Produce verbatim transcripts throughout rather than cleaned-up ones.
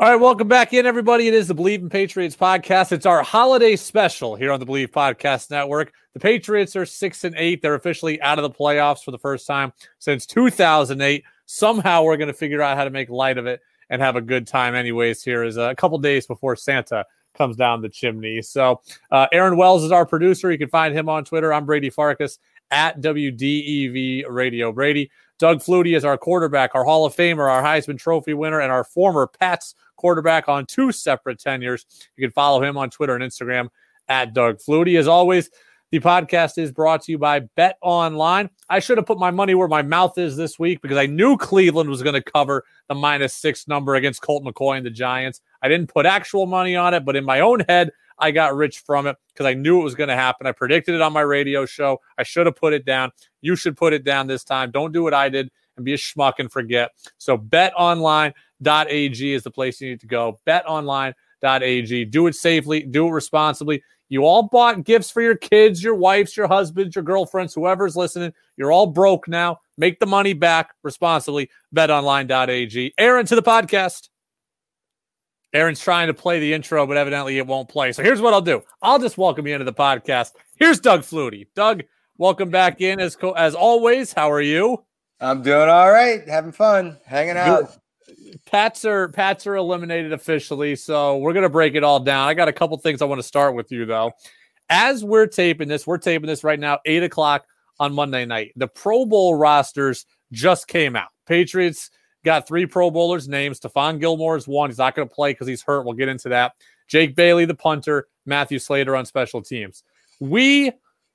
All right, welcome back in, everybody. It is the Believe in Patriots podcast. It's our holiday special here on the Believe Podcast Network. The Patriots are six and eight. They're officially out of the playoffs for the first time since two thousand eight. Somehow we're going to figure out how to make light of it and have a good time anyways. Here is a couple days before Santa comes down the chimney. So uh, Aaron Wells is our producer. You can find him on Twitter. I'm Brady Farkas at W D E V Radio Brady. Doug Flutie is our quarterback, our Hall of Famer, our Heisman Trophy winner, and our former Pats quarterback on two separate tenures. You can follow him on Twitter and Instagram at Doug Flutie. As always, the podcast is brought to you by Bet Online. I should have put my money where my mouth is this week because I knew Cleveland was going to cover the minus six number against Colt McCoy and the Giants. I didn't put actual money on it, but in my own head, I got rich from it because I knew it was going to happen. I predicted it on my radio show. I should have put it down. You should put it down this time. Don't do what I did and be a schmuck and forget. So bet online dot a g is the place you need to go. bet online dot a g. Do it safely. Do it responsibly. You all bought gifts for your kids, your wives, your husbands, your girlfriends, whoever's listening. You're all broke now. Make the money back responsibly. bet online dot a g. Aaron, to the podcast. Aaron's trying to play the intro, but evidently it won't play. So here's what I'll do. I'll just welcome you into the podcast. Here's Doug Flutie. Doug, welcome back in. As co- as always, how are you? I'm doing all right. Having fun. Hanging out. Good. Pats are Pats are eliminated officially, so we're going to break it all down. I got a couple things I want to start with you, though. As we're taping this, we're taping this right now, eight o'clock on Monday night. The Pro Bowl rosters just came out. Patriots got three Pro Bowlers' names. Stephon Gilmore is one. He's not going to play because he's hurt. We'll get into that. Jake Bailey, the punter. Matthew Slater on special teams. We,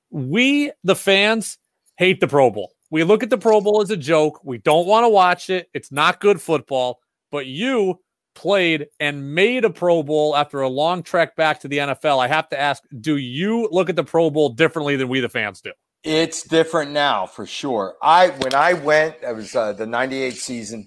we, the fans, hate the Pro Bowl. We look at the Pro Bowl as a joke. We don't want to watch it. It's not good football. But you played and made a Pro Bowl after a long trek back to the N F L. I have to ask, do you look at the Pro Bowl differently than we, the fans, do? It's different now, for sure. I When I went, it was uh, the ninety-eight season.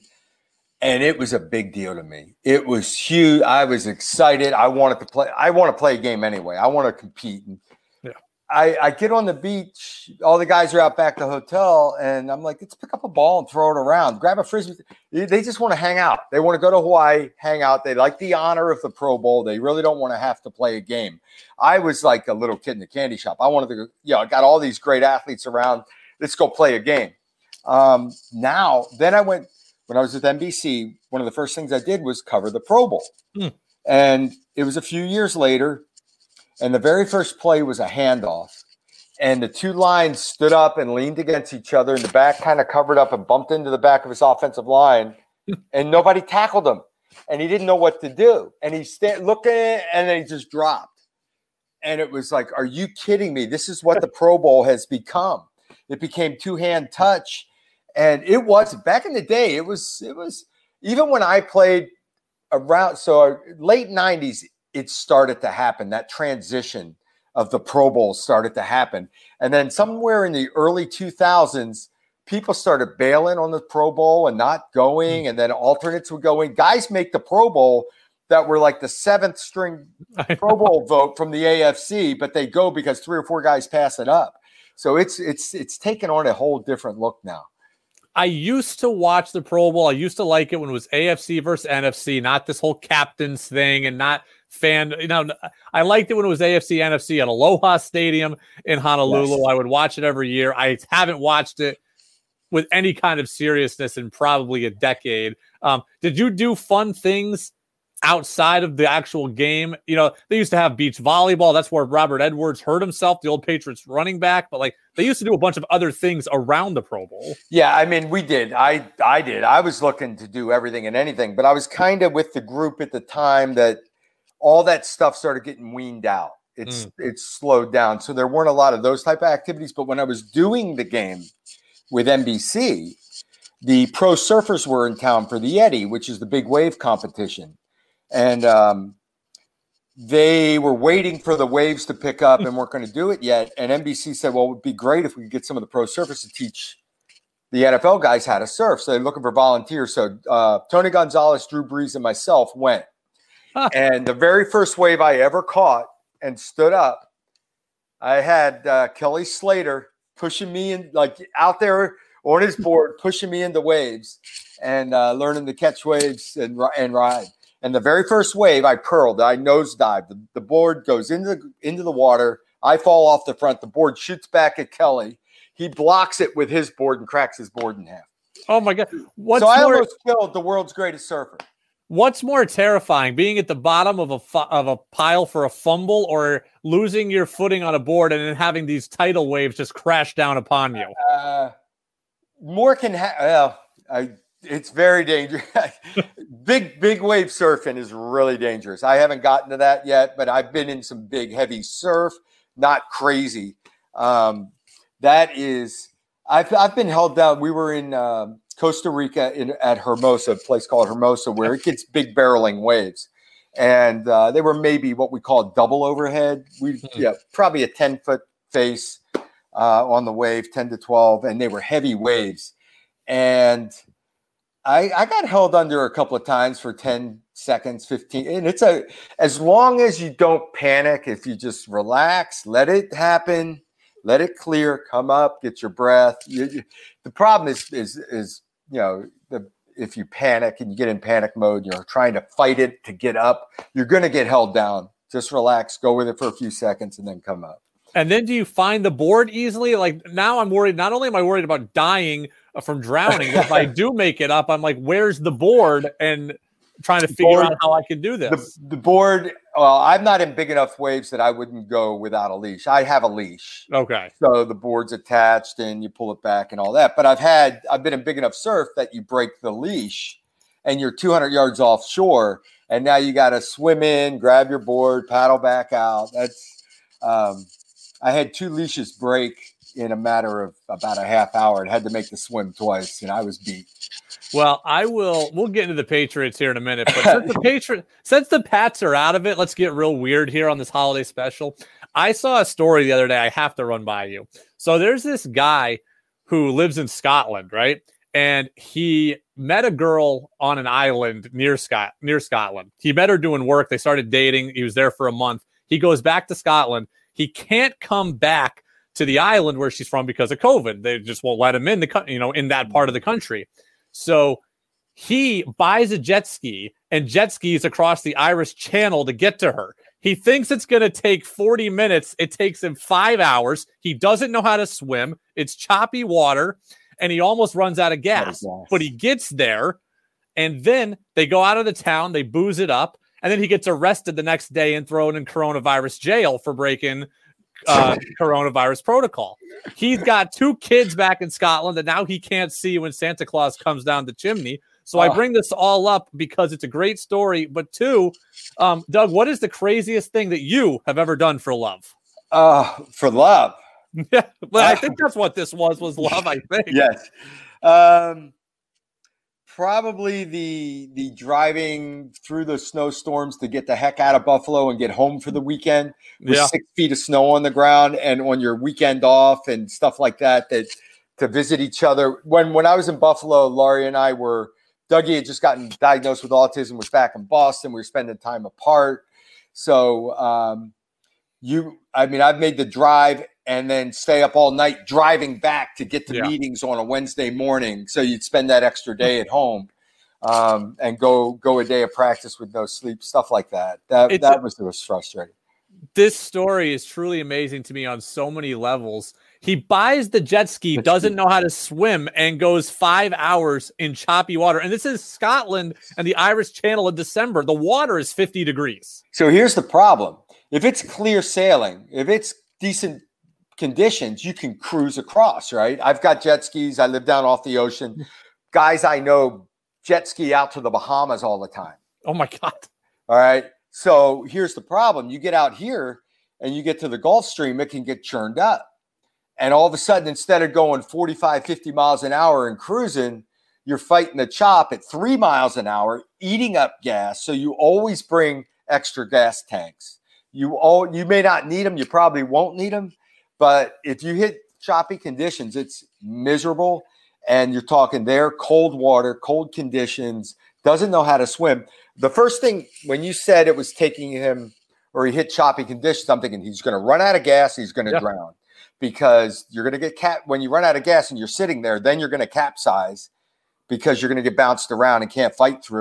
And it was a big deal to me. It was huge. I was excited. I wanted to play. I want to play a game anyway. I want to compete. And yeah. I, I get on the beach. All the guys are out back at the hotel. And I'm like, let's pick up a ball and throw it around. Grab a Frisbee. They just want to hang out. They want to go to Hawaii, hang out. They like the honor of the Pro Bowl. They really don't want to have to play a game. I was like a little kid in the candy shop. I wanted to go, you know, I got all these great athletes around. Let's go play a game. Um, now, then I went. When I was with N B C, one of the first things I did was cover the Pro Bowl. Mm. And it was a few years later, and the very first play was a handoff. And the two lines stood up and leaned against each other, and the back kind of covered up and bumped into the back of his offensive line, and nobody tackled him. And he didn't know what to do. And he sta- looking, and then he just dropped. And it was like, are you kidding me? This is what the Pro Bowl has become. It became two-hand touch. And it was back in the day. It was it was even when I played around. So late nineties, it started to happen. That transition of the Pro Bowl started to happen, and then somewhere in the early two thousands, people started bailing on the Pro Bowl and not going, and then alternates would go in. Guys make the Pro Bowl that were like the seventh string Pro Bowl vote from the A F C, but they go because three or four guys pass it up. So it's it's it's taken on a whole different look now. I used to watch the Pro Bowl. I used to like it when it was A F C versus N F C, not this whole captains thing and not fan. You know, I liked it when it was A F C, N F C at Aloha Stadium in Honolulu. Yes. I would watch it every year. I haven't watched it with any kind of seriousness in probably a decade. Um, did you do fun things outside of the actual game? You know, they used to have beach volleyball. That's where Robert Edwards hurt himself, the old Patriots running back. But like they used to do a bunch of other things around the Pro Bowl. Yeah, I mean, we did. I I did. I was looking to do everything and anything, but I was kind of with the group at the time that all that stuff started getting weaned out. It's mm. it's slowed down. So there weren't a lot of those type of activities. But when I was doing the game with N B C, the pro surfers were in town for the Yeti, which is the big wave competition. And um, they were waiting for the waves to pick up and weren't going to do it yet. And N B C said, well, it would be great if we could get some of the pro surfers to teach the N F L guys how to surf. So they're looking for volunteers. So uh, Tony Gonzalez, Drew Brees, and myself went. Huh. And the very first wave I ever caught and stood up, I had uh, Kelly Slater pushing me in, like out there on his board, pushing me into waves and uh, learning to catch waves and, and ride. And the very first wave, I curled, I nosedived. The, the board goes into the, into the water. I fall off the front. The board shoots back at Kelly. He blocks it with his board and cracks his board in half. Oh my God. What's so I more, almost killed the world's greatest surfer. What's more terrifying, being at the bottom of a fu- of a pile for a fumble, or losing your footing on a board and then having these tidal waves just crash down upon you? Uh, more can ha- well, I, it's very dangerous. big, big wave surfing is really dangerous. I haven't gotten to that yet, but I've been in some big, heavy surf, not crazy. Um, that is, I've, I've been held down. We were in um, Costa Rica in, at Hermosa, a place called Hermosa, where it gets big barreling waves. And uh, they were maybe what we call double overhead. We, mm-hmm. yeah, probably a ten foot face uh, on the wave, ten to twelve. And they were heavy waves. And I, I got held under a couple of times for ten seconds, fifteen. And it's a, as long as you don't panic, if you just relax, let it happen, let it clear, come up, get your breath. You, you, the problem is, is, is, you know, the, if you panic and you get in panic mode, you're trying to fight it to get up, you're going to get held down. Just relax, go with it for a few seconds and then come up. And then do you find the board easily? Like now I'm worried, not only am I worried about dying from drowning, if I do make it up, I'm like, where's the board? And trying to figure board, out how I can do this. The, the board, well, I'm not in big enough waves that I wouldn't go without a leash. I have a leash. Okay. So the board's attached and you pull it back and all that. But I've had, I've been in big enough surf that you break the leash and you're two hundred yards offshore. And now you got to swim in, grab your board, paddle back out. That's, um, I had two leashes break in a matter of about a half hour and had to make the swim twice, and I was beat. Well, I will. We'll get into the Patriots here in a minute, but since the Patriot, since the Pats are out of it, let's get real weird here on this holiday special. I saw a story the other day. I have to run by you. So there's this guy who lives in Scotland, right? And he met a girl on an island near Scot near Scotland. He met her doing work. They started dating. He was there for a month. He goes back to Scotland. He can't come back to the island where she's from because of COVID. They just won't let him in the, you know, in that part of the country. So he buys a jet ski and jet skis across the Irish Channel to get to her. He thinks it's going to take forty minutes. It takes him five hours. He doesn't know how to swim. It's choppy water, and he almost runs out of gas. Oh, but he gets there, and then they go out of the town. They booze it up, and then he gets arrested the next day and thrown in coronavirus jail for breaking uh, coronavirus protocol. He's got two kids back in Scotland that now he can't see when Santa Claus comes down the chimney. So oh. I bring this all up because it's a great story. But two, um, Doug, what is the craziest thing that you have ever done for love? Uh, for love? Yeah, well, I think that's what this was, was love, I think. Yes. Um, probably the the driving through the snowstorms to get the heck out of Buffalo and get home for the weekend with yeah. six feet of snow on the ground and on your weekend off and stuff like that, that to visit each other. When when I was in Buffalo, Laurie and I were, Dougie had just gotten diagnosed with autism, was back in Boston. We were spending time apart. So um, you, I mean, I've made the drive and then stay up all night driving back to get to yeah. meetings on a Wednesday morning. So you'd spend that extra day at home um, and go go a day of practice with no sleep, stuff like that. That it's that a, was, it was frustrating. This story is truly amazing to me on so many levels. He buys the jet ski, doesn't know how to swim, and goes five hours in choppy water. And this is Scotland and the Irish Channel in December. The water is fifty degrees. So here's the problem. If it's clear sailing, if it's decent conditions, you can cruise across, right? I've got jet skis. I live down off the ocean. Guys I know jet ski out to the Bahamas all the time. Oh, my God. All right. So here's the problem. You get out here and you get to the Gulf Stream, it can get churned up. And all of a sudden, instead of going forty-five, fifty miles an hour and cruising, you're fighting the chop at three miles an hour, eating up gas. So you always bring extra gas tanks. You all, you may not need them. You probably won't need them. But if you hit choppy conditions, it's miserable. And you're talking there, cold water, cold conditions, doesn't know how to swim. The first thing, when you said it was taking him, or he hit choppy conditions, I'm thinking he's going to run out of gas, he's going to yeah. drown. Because you're going to get cap when you run out of gas and you're sitting there, then you're going to capsize because you're going to get bounced around and can't fight through it.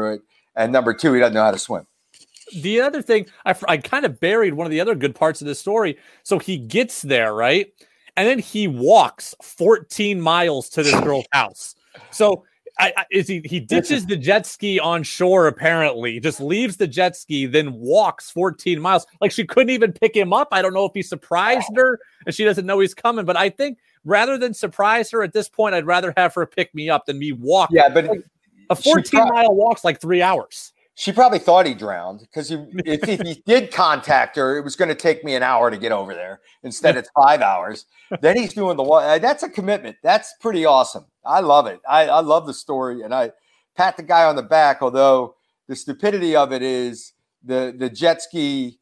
and number two, he doesn't know how to swim. The other thing, I, I kind of buried one of the other good parts of this story. So he gets there, right? And then he walks fourteen miles to this girl's house. So I, I, is he, he ditches the jet ski on shore, apparently, just leaves the jet ski, then walks fourteen miles. Like, she couldn't even pick him up. I don't know if he surprised her and she doesn't know he's coming. But I think rather than surprise her at this point, I'd rather have her pick me up than me walk. Yeah, but like, a fourteen mile walk's like three hours. She probably thought he drowned because if, if he did contact her, it was going to take me an hour to get over there. Instead, it's five hours. Then he's doing the one. That's a commitment. That's pretty awesome. I love it. I, I love the story, and I pat the guy on the back. Although the stupidity of it is the the jet ski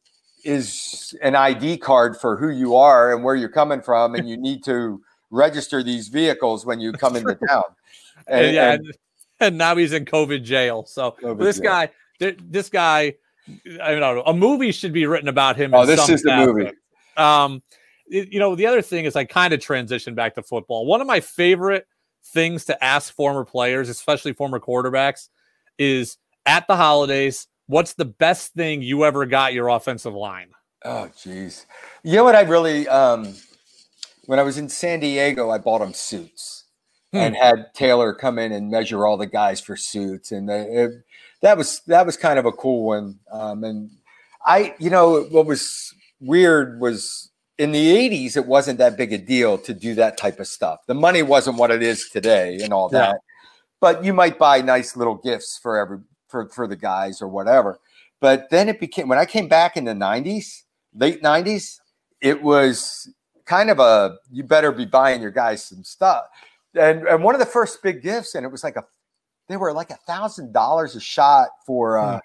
is an I D card for who you are and where you're coming from, and you need to register these vehicles when you come into town. And, and, yeah, and, and now he's in COVID jail. So COVID this jail. guy. This guy, I don't know, a movie should be written about him. Oh, this is the movie. Um, it, you know, the other thing is I kind of transitioned back to football. One of my favorite things to ask former players, especially former quarterbacks, is at the holidays, what's the best thing you ever got your offensive line? Oh, geez. You know what I really, um, when I was in San Diego, I bought them suits hmm. and had Taylor come in and measure all the guys for suits. And they, it, That was that was kind of a cool one. Um, and I, you know, what was weird was in the eighties, it wasn't that big a deal to do that type of stuff. The money wasn't what it is today and all that. Yeah. But you might buy nice little gifts for every for, for the guys or whatever. But then it became, when I came back in the nineties, late nineties, it was kind of a, you better be buying your guys some stuff. And, and one of the first big gifts, and it was like a, they were like a thousand dollars a shot for uh,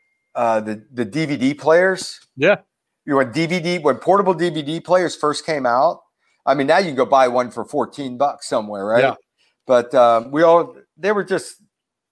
uh, the the D V D players. Yeah, you know, when D V D when portable D V D players first came out. I mean, now you can go buy one for fourteen bucks somewhere, right? Yeah. But um, we all they were just,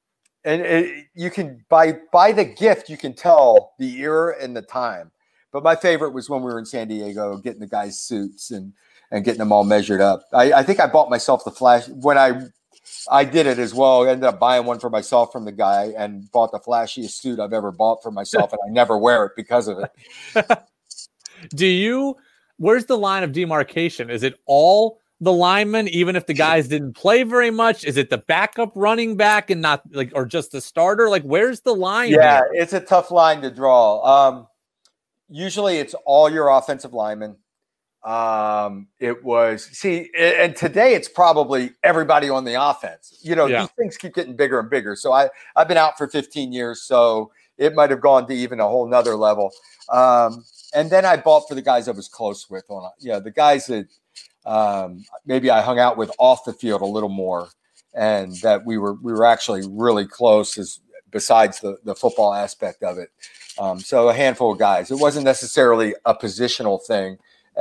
and it, you can buy buy the gift. You can tell the era and the time. But my favorite was when we were in San Diego, getting the guys' suits and and getting them all measured up. I, I think I bought myself the flash when I. I did it as well. I ended up buying one for myself from the guy and bought the flashiest suit I've ever bought for myself. And I never wear it because of it. Do you, where's the line of demarcation? Is it all the linemen, even if the guys didn't play very much? Is it the backup running back and not like, or just the starter? Like, where's the line? Yeah, here? It's a tough line to draw. Um, usually it's all your offensive linemen. Um, it was, see, and today it's probably everybody on the offense. You know, yeah. These things keep getting bigger and bigger. So I, I've been out for fifteen years, so it might have gone to even a whole nother level. Um, and then I bought for the guys I was close with on, you know, the guys that um, maybe I hung out with off the field a little more, and that we were, we were actually really close as besides the, the football aspect of it. Um, so a handful of guys. It wasn't necessarily a positional thing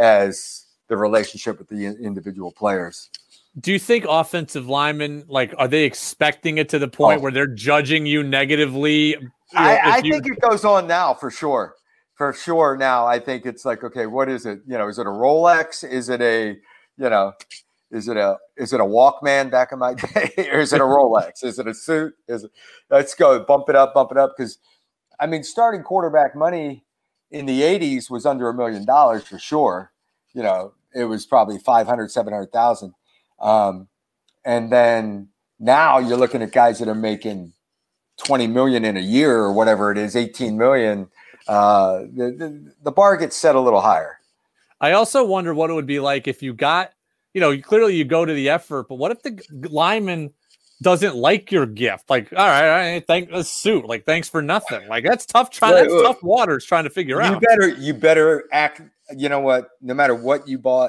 as the relationship with the individual players. Do you think offensive linemen, like, are they expecting it to the point oh. where they're judging you negatively? You know, I, I you... think it goes on now for sure. For sure now, I think it's like, okay, what is it? You know, is it a Rolex? Is it a, you know, is it a is it a Walkman back in my day? Or is it a Rolex? Is it a suit? Is it, let's go bump it up, bump it up. Because, I mean, starting quarterback money in the eighties was under a million dollars for sure. You know, it was probably five hundred, seven hundred thousand. Um, and then now you're looking at guys that are making twenty million in a year or whatever it is, eighteen million. Uh, the, the, the bar gets set a little higher. I also wonder what it would be like if you got, you know, clearly you go to the effort, but what if the lineman doesn't like your gift? Like, all right, all right, thank the suit. Like, thanks for nothing. Like, that's tough. Trying that's look, tough waters trying to figure you out. You better, you better act. You know what? No matter what you bought,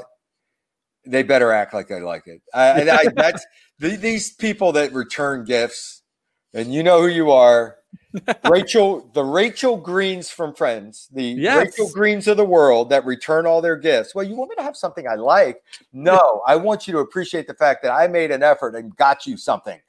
they better act like they like it. I, I, that's these people that return gifts, and you know who you are. Rachel, the Rachel Greens from Friends, the yes. Rachel Greens of the world that return all their gifts. Well, you want me to have something I like? No, I want you to appreciate the fact that I made an effort and got you something.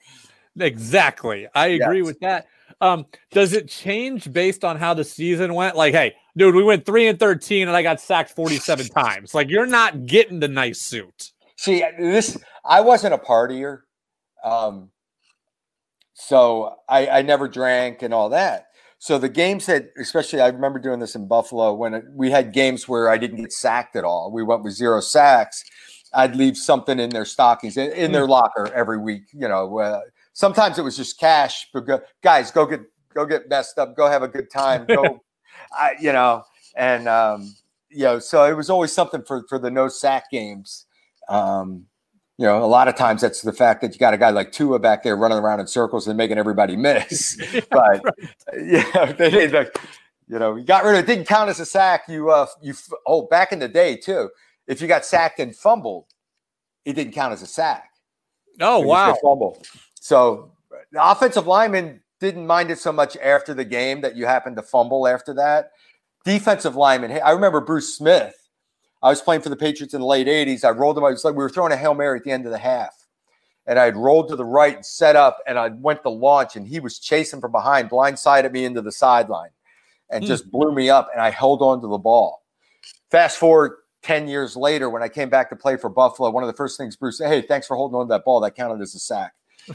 Exactly. I agree yes. with that. Um, does it change based on how the season went? Like, hey, dude, we went three and thirteen and I got sacked forty-seven times. Like, you're not getting the nice suit. See, this, I wasn't a partier. Um, So I, I never drank and all that. So the games that, especially I remember doing this in Buffalo when it, we had games where I didn't get sacked at all. We went with zero sacks. I'd leave something in their stockings, in, in their locker every week. You know, uh, sometimes it was just cash. But go, guys, go get go get messed up. Go have a good time. Go, I, you know, and um, you know, so it was always something for for the no sack games. Um, You know, a lot of times that's the fact that you got a guy like Tua back there running around in circles and making everybody miss. Yeah, but right. yeah, they did. Like, you know, you got rid of it. Didn't count as a sack. You, uh, you. Oh, back in the day too, if you got sacked and fumbled, it didn't count as a sack. Oh, wow. Fumble. So the offensive lineman didn't mind it so much after the game that you happened to fumble after that. Defensive lineman. I remember Bruce Smith. I was playing for the Patriots in the late eighties. I rolled him. It was like we were throwing a Hail Mary at the end of the half. And I'd rolled to the right and set up, and I went to launch, and he was chasing from behind, blindsided me into the sideline, and mm. just blew me up, and I held on to the ball. Fast forward ten years later, when I came back to play for Buffalo, one of the first things Bruce said, hey, thanks for holding on to that ball. That counted as a sack.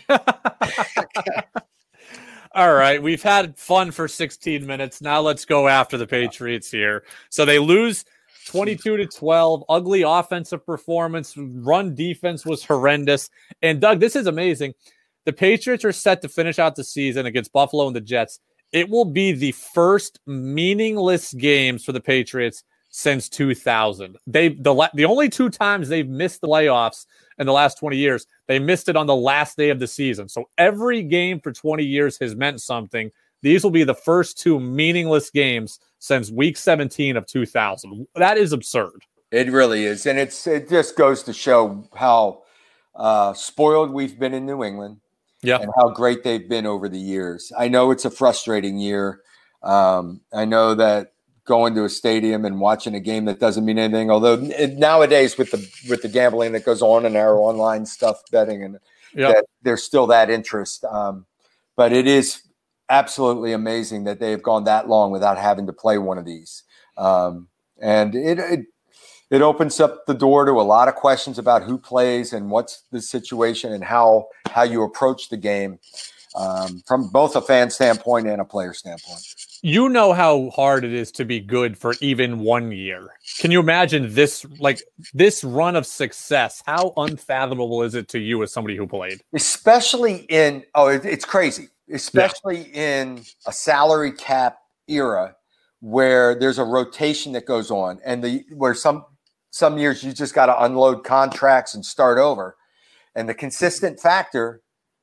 All right. We've had fun for sixteen minutes. Now let's go after the Patriots here. So they lose twenty-two to twelve, ugly offensive performance, run defense was horrendous. And Doug, this is amazing. The Patriots are set to finish out the season against Buffalo and the Jets. It will be the first meaningless games for the Patriots since two thousand. They the the only two times they've missed the playoffs in the last twenty years, they missed it on the last day of the season. So every game for twenty years has meant something. These will be the first two meaningless games since week seventeen of two thousand. That is absurd. It really is. And it's it just goes to show how uh, spoiled we've been in New England, yeah, and how great they've been over the years. I know it's a frustrating year. Um, I know that going to a stadium and watching a game that doesn't mean anything, although it, nowadays with the with the gambling that goes on and our online stuff, betting, and yep. that there's still that interest. Um, but it is absolutely amazing that they've gone that long without having to play one of these. Um, and it, it it opens up the door to a lot of questions about who plays and what's the situation and how how you approach the game um, from both a fan standpoint and a player standpoint. You know how hard it is to be good for even one year. Can you imagine this, like this run of success? How unfathomable is it to you as somebody who played? Especially in, oh, it, it's crazy. Especially yeah. in a salary cap era where there's a rotation that goes on, and the where some some years you just got to unload contracts and start over. And the consistent factor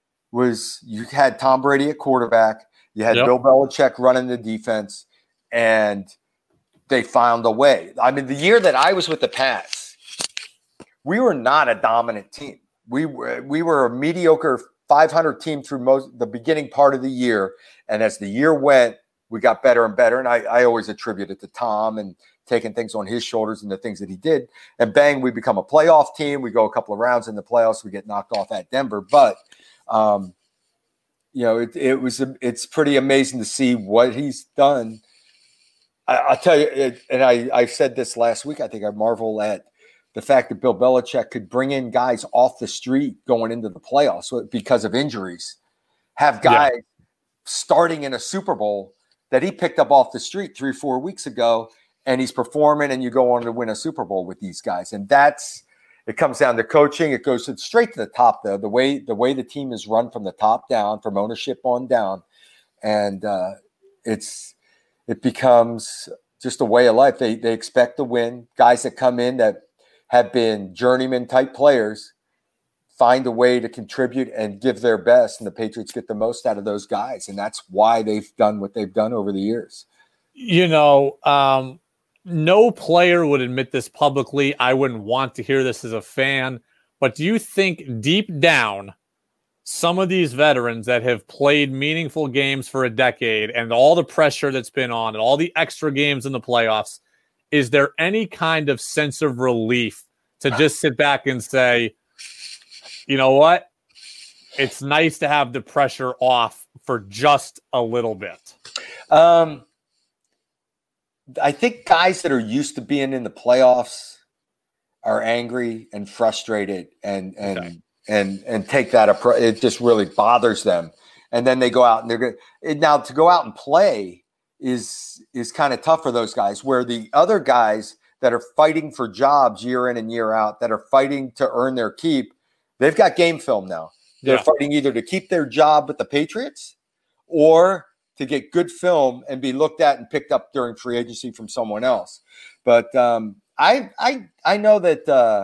was you had Tom Brady at quarterback, you had yep. Bill Belichick running the defense, and they found a way. I mean, the year that I was with the Pats, we were not a dominant team. We were we were a mediocre five hundred team through most the beginning part of the year. And as the year went, we got better and better. And I, I always attribute it to Tom and taking things on his shoulders and the things that he did. And bang, we become a playoff team. We go a couple of rounds in the playoffs. We get knocked off at Denver. But, um, you know, it, it was, it's pretty amazing to see what he's done. I, I'll tell you, it, and I, I said this last week, I think I marvel at the fact that Bill Belichick could bring in guys off the street going into the playoffs because of injuries, have guys yeah. starting in a Super Bowl that he picked up off the street three, four weeks ago, and he's performing, and you go on to win a Super Bowl with these guys. And that's, it comes down to coaching. It goes straight to the top, though, the way, the way the team is run from the top down, from ownership on down. And uh, it's, it becomes just a way of life. They, they expect to win. Guys that come in that have been journeyman type players find a way to contribute and give their best, and the Patriots get the most out of those guys. And that's why they've done what they've done over the years. You know, um, no player would admit this publicly. I wouldn't want to hear this as a fan, but do you think deep down some of these veterans that have played meaningful games for a decade and all the pressure that's been on and all the extra games in the playoffs, is there any kind of sense of relief to just sit back and say, you know what? It's nice to have the pressure off for just a little bit. Um, I think guys that are used to being in the playoffs are angry and frustrated and, and, okay. and, and take that approach. It just really bothers them. and then they go out and they're good. Now to go out and play is is kind of tough for those guys, where the other guys that are fighting for jobs year in and year out, that are fighting to earn their keep, they've got game film now. They're yeah. fighting either to keep their job with the Patriots or to get good film and be looked at and picked up during free agency from someone else. But um, I I I know that uh,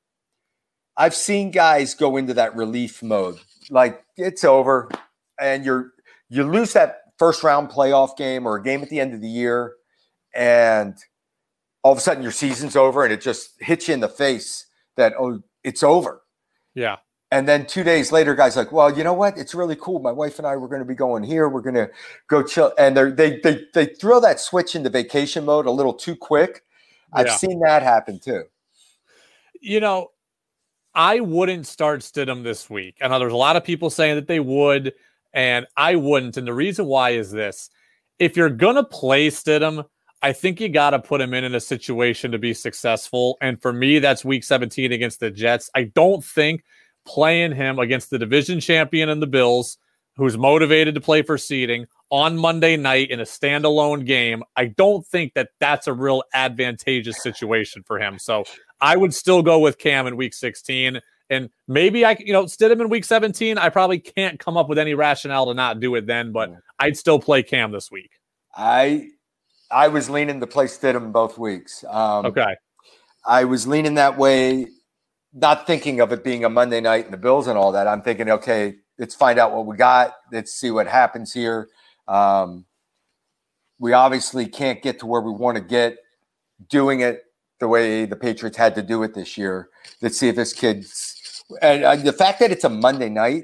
I've seen guys go into that relief mode, like it's over, and you're you lose that first round playoff game or a game at the end of the year, and all of a sudden your season's over, and it just hits you in the face that, oh, it's over. Yeah. And then two days later, guys like, well, you know what? It's really cool. My wife and I were going to be going here. We're going to go chill. And they they they throw that switch into vacation mode a little too quick. I've yeah. seen that happen too. You know, I wouldn't start Stidham this week. I know there's a lot of people saying that they would, and I wouldn't. And the reason why is this. If you're going to play Stidham, I think you got to put him in, in a situation to be successful. And for me, that's week seventeen against the Jets. I don't think playing him against the division champion and the Bills, who's motivated to play for seeding on Monday night in a standalone game, I don't think that that's a real advantageous situation for him. So I would still go with Cam in week sixteen. And maybe I, you know, Stidham in week seventeen, I probably can't come up with any rationale to not do it then, but I'd still play Cam this week. I, I was leaning to play Stidham both weeks. Um, okay. I was leaning that way, not thinking of it being a Monday night and the Bills and all that. I'm thinking, okay, let's find out what we got. Let's see what happens here. Um, we obviously can't get to where we want to get doing it the way the Patriots had to do it this year. Let's see if this kid's – and uh, the fact that it's a Monday night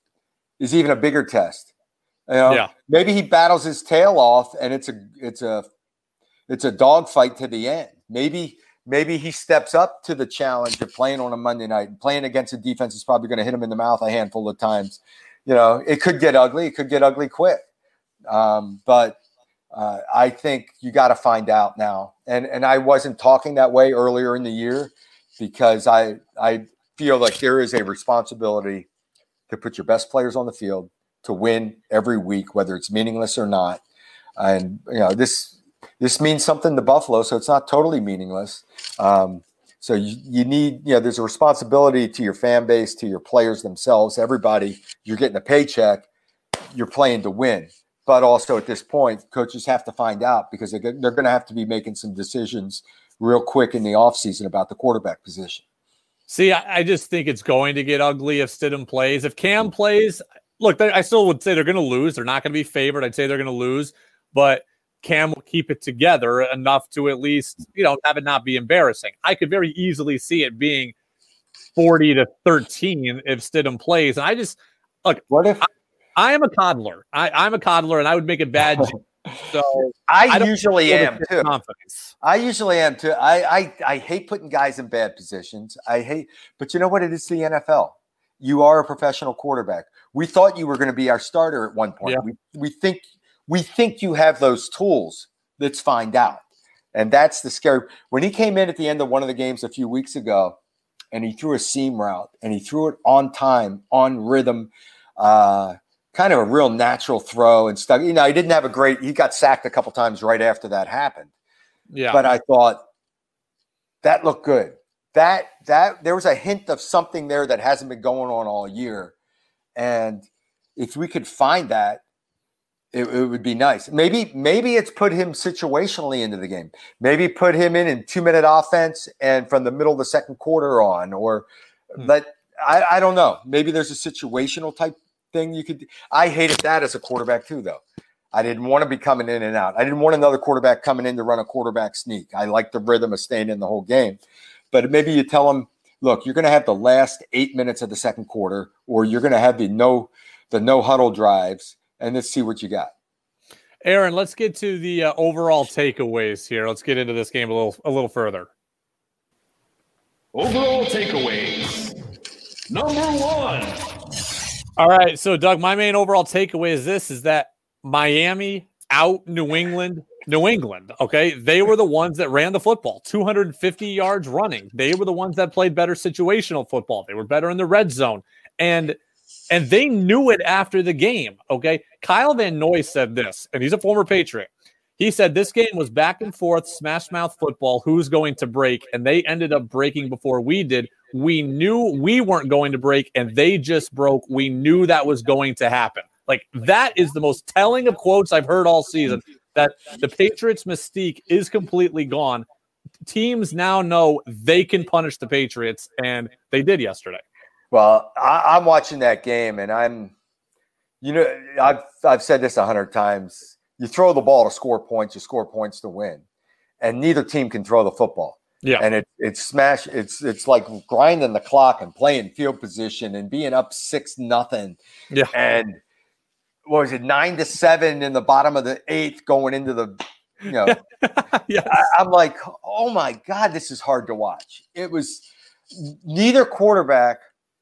is even a bigger test. You know, yeah. Maybe he battles his tail off and it's a it's a it's a dogfight to the end. Maybe maybe he steps up to the challenge of playing on a Monday night and playing against a defense is probably going to hit him in the mouth a handful of times. You know, it could get ugly. It could get ugly quick. Um, but uh, I think you got to find out now. And and I wasn't talking that way earlier in the year because I I feel like there is a responsibility to put your best players on the field, to win every week, whether it's meaningless or not. And, you know, this this means something to Buffalo, so it's not totally meaningless. Um, so you, you need, you know, there's a responsibility to your fan base, to your players themselves, everybody. You're getting a paycheck. You're playing to win. But also at this point, coaches have to find out because they're, they're going to have to be making some decisions real quick in the offseason about the quarterback position. See, I, I just think it's going to get ugly if Stidham plays. If Cam plays – look, I still would say they're going to lose. They're not going to be favored. I'd say they're going to lose, but Cam will keep it together enough to at least, you know, have it not be embarrassing. I could very easily see it being forty to thirteen if Stidham plays. And I just, look, what if I, I am a coddler? I, I'm a coddler and I would make it bad. So I, I usually am too. Confidence. I usually am too. I, I, I hate putting guys in bad positions. I hate, but you know what? It is the N F L. You are a professional quarterback. We thought you were going to be our starter at one point. Yeah. We we think we think you have those tools. Let's find out. And that's the scary. When he came in at the end of one of the games a few weeks ago, and he threw a seam route, and he threw it on time, on rhythm, uh, kind of a real natural throw and stuff. You know, he didn't have a great. He got sacked a couple times right after that happened. Yeah. But I thought that looked good. That that there was a hint of something there that hasn't been going on all year. And if we could find that, it, it would be nice. Maybe maybe it's put him situationally into the game. Maybe put him in in two-minute offense and from the middle of the second quarter on. Or hmm. let I, I don't know. Maybe there's a situational type thing you could – I hated that as a quarterback too, though. I didn't want to be coming in and out. I didn't want another quarterback coming in to run a quarterback sneak. I like the rhythm of staying in the whole game. But maybe you tell him, look, you're going to have the last eight minutes of the second quarter, or you're going to have the no, the no huddle drives, and let's see what you got. Aaron, let's get to the uh, overall takeaways here. Let's get into this game a little, a little further. Overall takeaways. Number one. All right, so Doug, my main overall takeaway is this: is that Miami out New England. New England, okay? They were the ones that ran the football, two hundred fifty yards running. They were the ones that played better situational football. They were better in the red zone. And And they knew it after the game, okay? Kyle Van Noy said this, and he's a former Patriot. He said this game was back and forth, smash mouth football, who's going to break, and they ended up breaking before we did. We knew we weren't going to break, and they just broke. We knew that was going to happen. Like, that is the most telling of quotes I've heard all season, that the Patriots' mystique is completely gone. Teams now know they can punish the Patriots, and they did yesterday. Well, I, I'm watching that game, and I'm, you know, I've I've said this a hundred times. You throw the ball to score points, you score points to win, and neither team can throw the football. Yeah, and it it's smash. It's it's like grinding the clock and playing field position and being up six nothing. Yeah, and what was it, nine to seven in the bottom of the eighth, going into the, you know, yes. I, I'm like, oh my God, this is hard to watch. It was neither quarterback.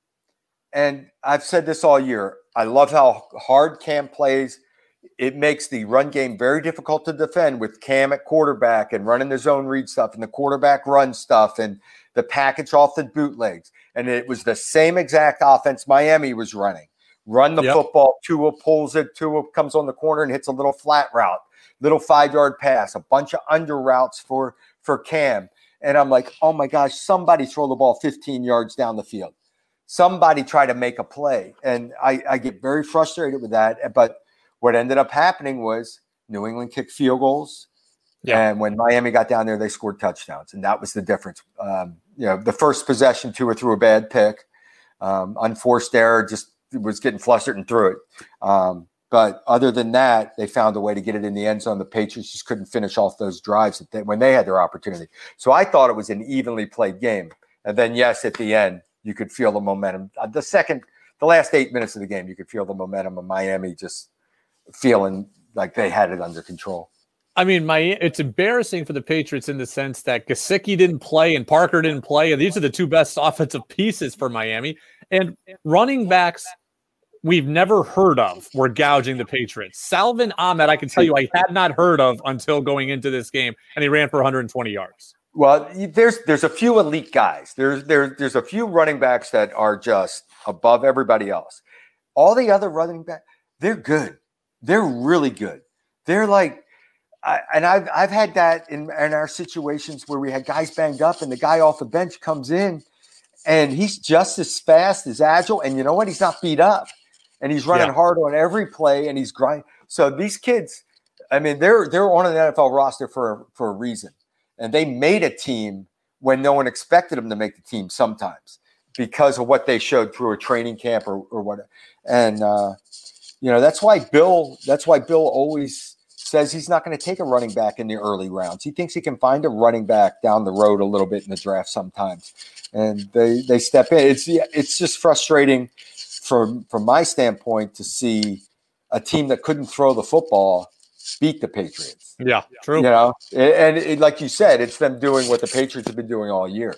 And I've said this all year. I love how hard Cam plays. It makes the run game very difficult to defend with Cam at quarterback and running the zone read stuff and the quarterback run stuff and the package off the bootlegs. And it was the same exact offense Miami was running. Run the yep. football. Tua pulls it. Tua comes on the corner and hits a little flat route, little five-yard pass, a bunch of under routes for, for Cam. And I'm like, oh my gosh, somebody throw the ball fifteen yards down the field. Somebody try to make a play. And I, I get very frustrated with that. But what ended up happening was New England kicked field goals. Yeah. And when Miami got down there, they scored touchdowns. And that was the difference. Um, you know, the first possession, Tua threw a bad pick. Um, unforced error, just was getting flustered and threw it. Um, but other than that, they found a way to get it in the end zone. The Patriots just couldn't finish off those drives that they, when they had their opportunity. So I thought it was an evenly played game. And then, yes, at the end, you could feel the momentum. Uh, the second, the last eight minutes of the game, you could feel the momentum of Miami just feeling like they had it under control. I mean, my it's embarrassing for the Patriots in the sense that Gesicki didn't play and Parker didn't play, and these are the two best offensive pieces for Miami. And running backs we've never heard of were gouging the Patriots. Salvin Ahmed, I can tell you, I had not heard of until going into this game, and he ran for one hundred twenty yards. Well, there's there's a few elite guys. There's there's there's a few running backs that are just above everybody else. All the other running backs, they're good. They're really good. They're like, I, and I've I've had that in, in our situations where we had guys banged up, and the guy off the bench comes in, and he's just as fast, as agile, and you know what? He's not beat up, and he's running yeah. hard on every play, and he's grinding. So these kids, I mean, they're they're on an N F L roster for for a reason. And they made a team when no one expected them to make the team sometimes because of what they showed through a training camp or, or whatever. And, uh, you know, that's why Bill, that's why Bill always says he's not going to take a running back in the early rounds. He thinks he can find a running back down the road a little bit in the draft sometimes. And they, they step in. It's, it's just frustrating from, from my standpoint to see a team that couldn't throw the football beat the Patriots. Yeah, true. You know, and it, like you said, it's them doing what the Patriots have been doing all year.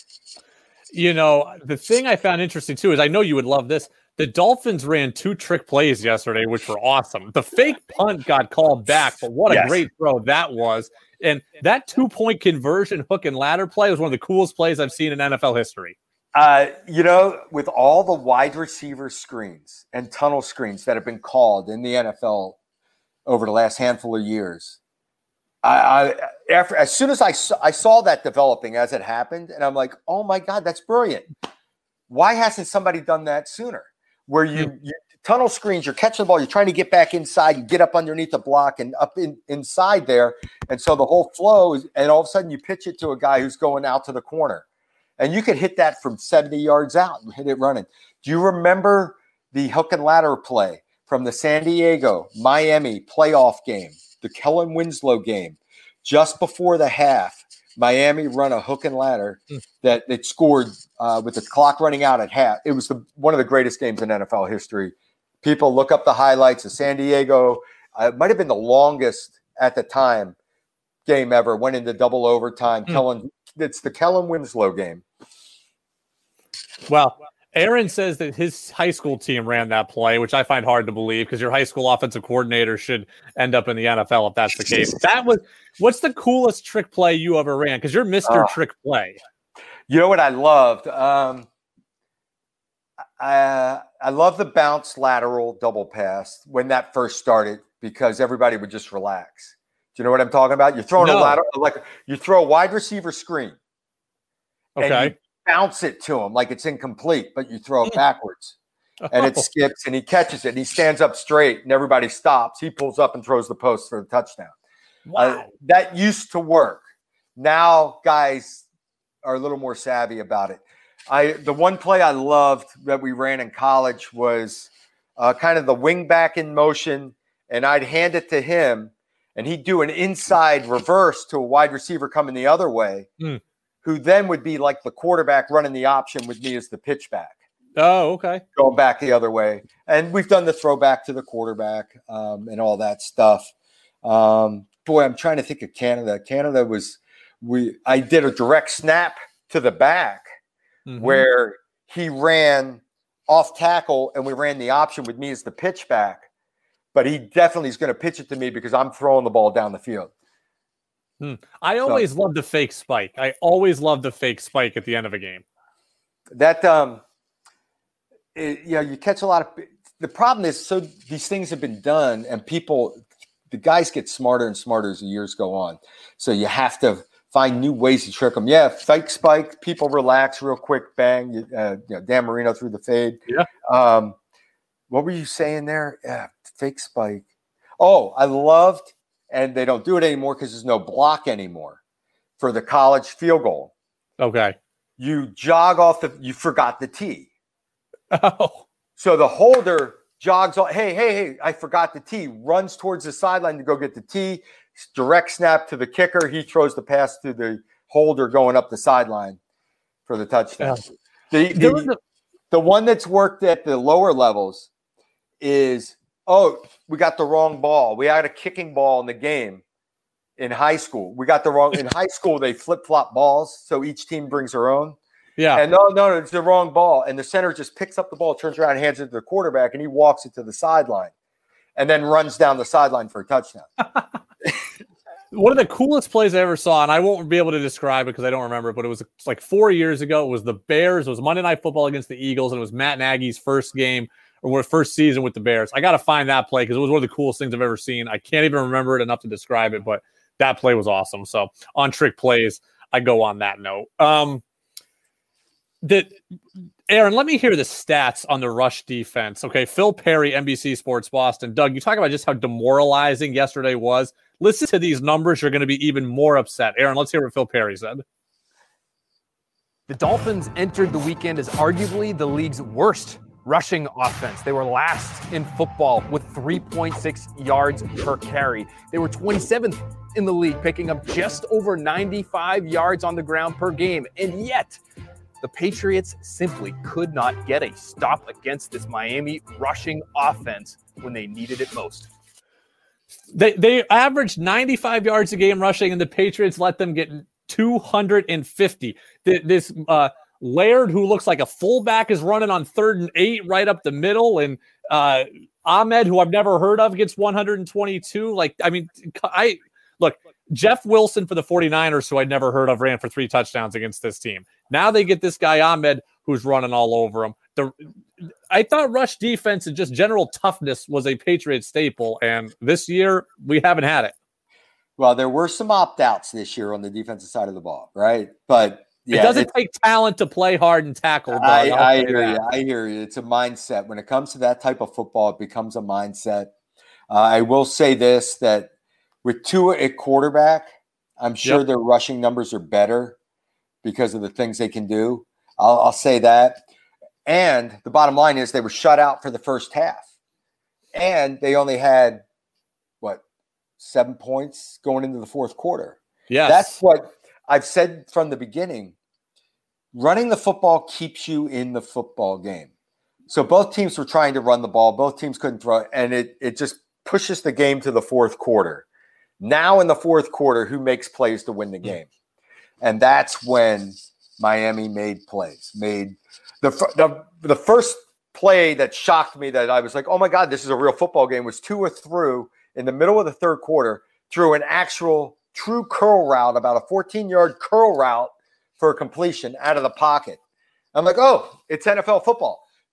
You know, the thing I found interesting too is I know you would love this. The Dolphins ran two trick plays yesterday, which were awesome. The fake punt got called back, but what a yes. great throw that was. And that two-point conversion hook and ladder play was one of the coolest plays I've seen in N F L history. Uh, you know, with all the wide receiver screens and tunnel screens that have been called in the N F L over the last handful of years, I, I after as soon as I saw, I saw that developing as it happened, and I'm like, oh my God, that's brilliant. Why hasn't somebody done that sooner? Where you, mm. you tunnel screens, you're catching the ball, you're trying to get back inside and get up underneath the block and up in, inside there. And so the whole flow is, and all of a sudden you pitch it to a guy who's going out to the corner. And you could hit that from seventy yards out and hit it running. Do you remember the hook and ladder play from the San Diego Miami playoff game, the Kellen Winslow game? Just before the half, Miami run a hook and ladder that it scored uh, with the clock running out at half. It was the, one of the greatest games in N F L history. People look up the highlights of San Diego. Uh, it might have been the longest at the time game ever. Went into double overtime. Mm. Kellen, it's the Kellen Winslow game. Well, Aaron says that his high school team ran that play, which I find hard to believe because your high school offensive coordinator should end up in the N F L if that's the case. That was what's the coolest trick play you ever ran? Because you're Mister Uh, trick play. You know what I loved? Um, Uh, I love the bounce lateral double pass when that first started because everybody would just relax. Do you know what I'm talking about? You're throwing No. a lateral, like you throw a wide receiver screen. Okay. And you bounce it to him like it's incomplete, but you throw it backwards. And it Oh. skips and he catches it and he stands up straight and everybody stops. He pulls up and throws the post for the touchdown. Wow. Uh, that used to work. Now guys are a little more savvy about it. I the one play I loved that we ran in college was uh, kind of the wing back in motion, and I'd hand it to him, and he'd do an inside reverse to a wide receiver coming the other way, Mm. who then would be like the quarterback running the option with me as the pitch back. Oh, okay. Going back the other way. And we've done the throwback to the quarterback um, and all that stuff. Um, boy, I'm trying to think of Canada. Canada was we. I did a direct snap to the back Mhm. where he ran off tackle and we ran the option with me as the pitch back. But he definitely is going to pitch it to me because I'm throwing the ball down the field. Hmm. I always so, loved the fake spike. I always loved the fake spike at the end of a game. That um. It, you know, you catch a lot of – the problem is so these things have been done and people – the guys get smarter and smarter as the years go on. So you have to find new ways to trick them. Yeah, fake spike, people relax real quick, bang. Uh, you know, Dan Marino through the fade. Yeah. Um, what were you saying there? Yeah, fake spike. Oh, I loved – and they don't do it anymore because there's no block anymore for the college field goal. Okay. You jog off the – you forgot the tee. Oh, so the holder jogs on. Hey, hey, hey! I forgot the tee. Runs towards the sideline to go get the tee. Direct snap to the kicker. He throws the pass to the holder going up the sideline for the touchdown. Yeah. The the, a- the one that's worked at the lower levels is oh, we got the wrong ball. We had a kicking ball in the game in high school. We got the wrong in high school. They flip flop balls, so each team brings their own. Yeah. And no, no, no, it's the wrong ball. And the center just picks up the ball, turns around, and hands it to the quarterback, and he walks it to the sideline and then runs down the sideline for a touchdown. One of the coolest plays I ever saw, and I won't be able to describe it because I don't remember it, but it was like four years ago. It was the Bears. It was Monday Night Football against the Eagles, and it was Matt Nagy's first game or first season with the Bears. I got to find that play because it was one of the coolest things I've ever seen. I can't even remember it enough to describe it, but that play was awesome. So on trick plays, I go on that note. Um, That Aaron, let me hear the stats on the rush defense. Okay, Phil Perry, N B C Sports Boston. Doug, you talk about just how demoralizing yesterday was. Listen to these numbers. You're going to be even more upset. Aaron, let's hear what Phil Perry said. The Dolphins entered the weekend as arguably the league's worst rushing offense. They were last in football with three point six yards per carry. They were twenty-seventh in the league, picking up just over ninety-five yards on the ground per game. And yet, the Patriots simply could not get a stop against this Miami rushing offense when they needed it most. They they averaged ninety-five yards a game rushing, and the Patriots let them get two hundred fifty. This uh, Laird, who looks like a fullback, is running on third and eight right up the middle, and uh, Ahmed, who I've never heard of, gets one hundred twenty-two. Like, I mean, I look, Jeff Wilson for the 49ers, who I'd never heard of, ran for three touchdowns against this team. Now they get this guy Ahmed, who's running all over them. The I thought rush defense and just general toughness was a Patriots staple, and this year we haven't had it. Well, there were some opt-outs this year on the defensive side of the ball, right? But yeah, it doesn't take talent to play hard and tackle. Doug. I, I hear that. you. I hear you. It's a mindset. When it comes to that type of football, it becomes a mindset. Uh, I will say this, that with Tua at quarterback, I'm sure yep. their rushing numbers are better because of the things they can do. I'll, I'll say that. And the bottom line is they were shut out for the first half. And they only had, what, seven points going into the fourth quarter. Yes. That's what I've said from the beginning. Running the football keeps you in the football game. So both teams were trying to run the ball. Both teams couldn't throw it. And it, it just pushes the game to the fourth quarter. Now in the fourth quarter, who makes plays to win the game? And that's when Miami made plays, made the, the the first play that shocked me, that I was like, oh my God, this is a real football game, was Tua threw in the middle of the third quarter, threw an actual true curl route, about a fourteen-yard curl route for a completion out of the pocket. I'm like, oh, it's N F L football.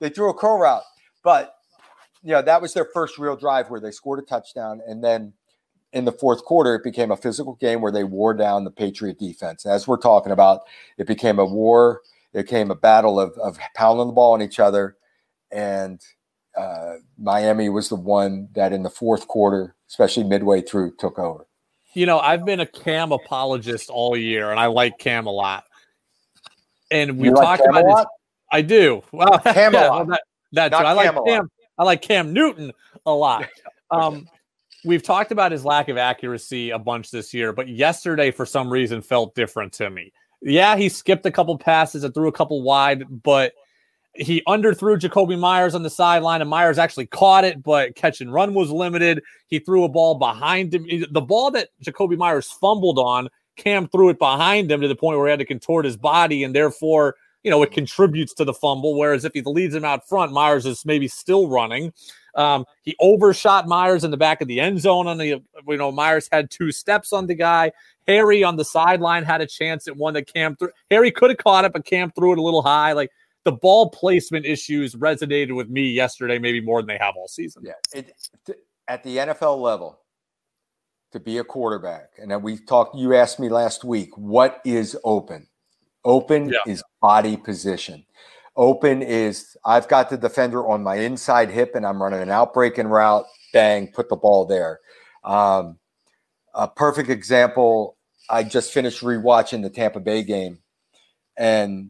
They threw a curl route, but you know that was their first real drive where they scored a touchdown, and then in the fourth quarter, it became a physical game where they wore down the Patriot defense. As we're talking about, it became a war. It became a battle of, of pounding the ball on each other. And uh, Miami was the one that in the fourth quarter, especially midway through, took over. You know, I've been a Cam apologist all year, and I like Cam a lot. And we you talked like about his, I do. Well, Cam yeah, a lot. well, that, that Not too. I like Cam a lot. Cam. I like Cam Newton a lot. Um, we've talked about his lack of accuracy a bunch this year, but yesterday, for some reason, felt different to me. Yeah, he skipped a couple passes and threw a couple wide, but he underthrew Jacoby Myers on the sideline, and Myers actually caught it, but catch and run was limited. He threw a ball behind him. The ball that Jacoby Myers fumbled on, Cam threw it behind him to the point where he had to contort his body, and therefore, you know, it contributes to the fumble. Whereas if he leads him out front, Myers is maybe still running. Um, he overshot Myers in the back of the end zone. On the, you know, Myers had two steps on the guy. Harry on the sideline had a chance at one that Cam threw. Harry could have caught it, but Cam threw it a little high. Like the ball placement issues resonated with me yesterday, maybe more than they have all season. Yeah, it, at the N F L level, to be a quarterback, and then we talked. You asked me last week, what is open? Open yeah. is body position. Open is I've got the defender on my inside hip and I'm running an outbreaking route. Bang, put the ball there. Um, a perfect example. I just finished rewatching the Tampa Bay game, and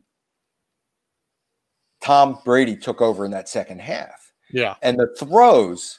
Tom Brady took over in that second half. Yeah, and the throws,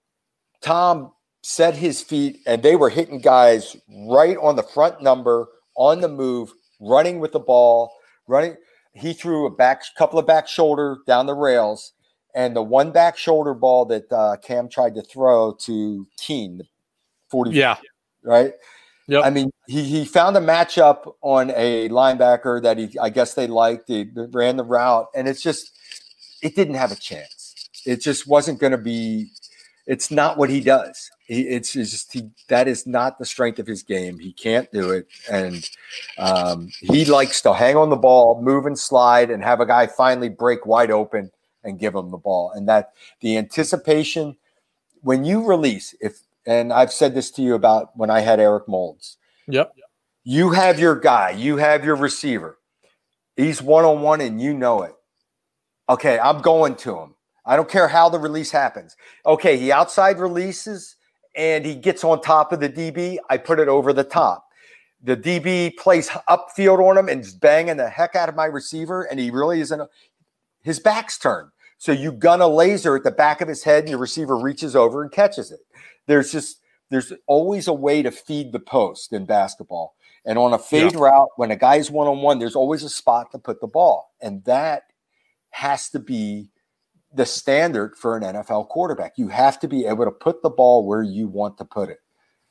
Tom set his feet, and they were hitting guys right on the front number, on the move, running with the ball, running. He threw a back couple of back shoulder down the rails, and the one back shoulder ball that uh, Cam tried to throw to Keene, forty. Yeah, right. Yep. I mean, he he found a matchup on a linebacker that he I guess they liked. They, they ran the route, and it's just it didn't have a chance. It just wasn't going to be. It's not what he does. He, it's, it's just he, that is not the strength of his game. He can't do it, and um, he likes to hang on the ball, move and slide, and have a guy finally break wide open and give him the ball. And that the anticipation when you release, if and I've said this to you about when I had Eric Moulds. Yep. You have your guy, you have your receiver. He's one on one, and you know it. Okay, I'm going to him. I don't care how the release happens. Okay, he outside releases and he gets on top of the D B. I put it over the top. The D B plays upfield on him and is banging the heck out of my receiver, and he really isn't. His back's turned. So you gun a laser at the back of his head, and your receiver reaches over and catches it. There's just there's always a way to feed the post in basketball. And on a fade yeah. route, when a guy's one-on-one, there's always a spot to put the ball. And that has to be the standard for an N F L quarterback. You have to be able to put the ball where you want to put it.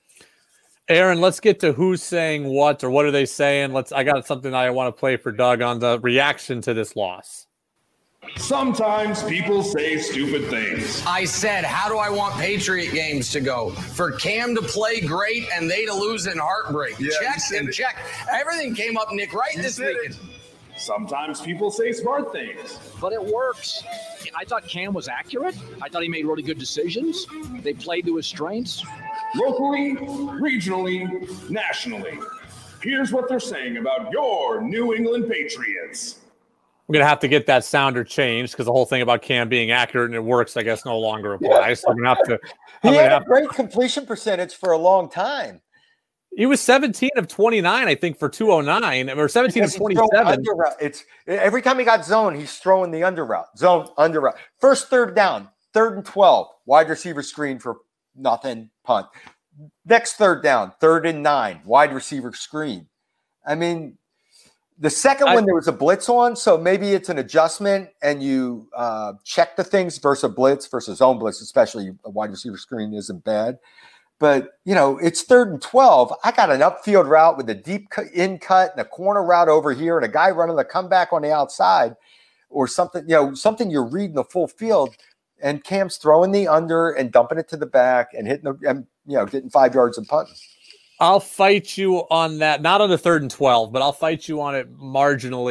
Aaron, let's get to who's saying what or what are they saying. Let's. I got something I want to play for Doug on the reaction to this loss. Sometimes people say stupid things. I said, how do I want Patriot games to go? For Cam to play great and they to lose in heartbreak. Yeah, check and it. check. Everything came up, Nick, right you this weekend. It. Sometimes people say smart things. But it works. I thought Cam was accurate. I thought he made really good decisions. They played to his strengths. Locally, regionally, nationally. Here's what they're saying about your New England Patriots. I'm going to have to get that sounder changed because the whole thing about Cam being accurate and it works, I guess, no longer applies. So I'm going to have to. I'm he had have a great completion percentage for a long time. He was seventeen of twenty-nine, I think, for two oh nine, or seventeen because of twenty-seven. It's every time he got zone, he's throwing the under route. Zone, under route. First third down, third and twelve, wide receiver screen for nothing, punt. Next third down, third and nine, wide receiver screen. I mean, the second I, one there was a blitz on, so maybe it's an adjustment and you uh, check the things versus a blitz versus zone blitz, especially a wide receiver screen isn't bad. But, you know, it's third and twelve. I got an upfield route with a deep in cut and a corner route over here and a guy running the comeback on the outside or something, you know, something you're reading the full field. And Cam's throwing the under and dumping it to the back and hitting the, and, you know, getting five yards and punting. I'll fight you on that, not on the third and twelve, but I'll fight you on it marginally.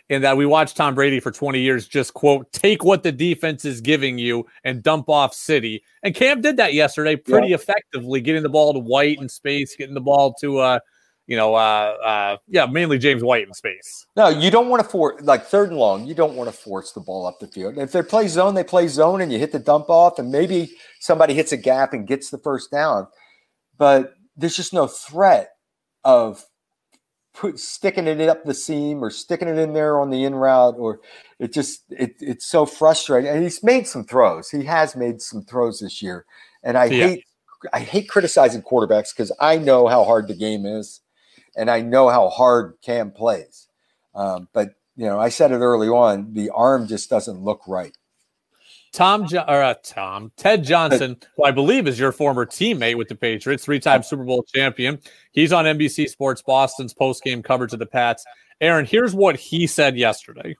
in that we watched Tom Brady for twenty years just, quote, take what the defense is giving you and dump off City. And Cam did that yesterday pretty yeah. effectively, getting the ball to White in space, getting the ball to, uh, you know, uh, uh, yeah, mainly James White in space. No, you don't want to force, like third and long, you don't want to force the ball up the field. If they play zone, they play zone, and you hit the dump off, and maybe somebody hits a gap and gets the first down. But there's just no threat of Put, sticking it up the seam or sticking it in there on the in route, or it just it, it's so frustrating. And he's made some throws. He has made some throws this year, and I yeah. hate I hate criticizing quarterbacks because I know how hard the game is, and I know how hard Cam plays. Um, but you know, I said it early on. The arm just doesn't look right. Tom, jo- or uh, Tom, Ted Johnson, who I believe is your former teammate with the Patriots, three-time Super Bowl champion. He's on N B C Sports Boston's post-game coverage of the Pats. Aaron, here's what he said yesterday.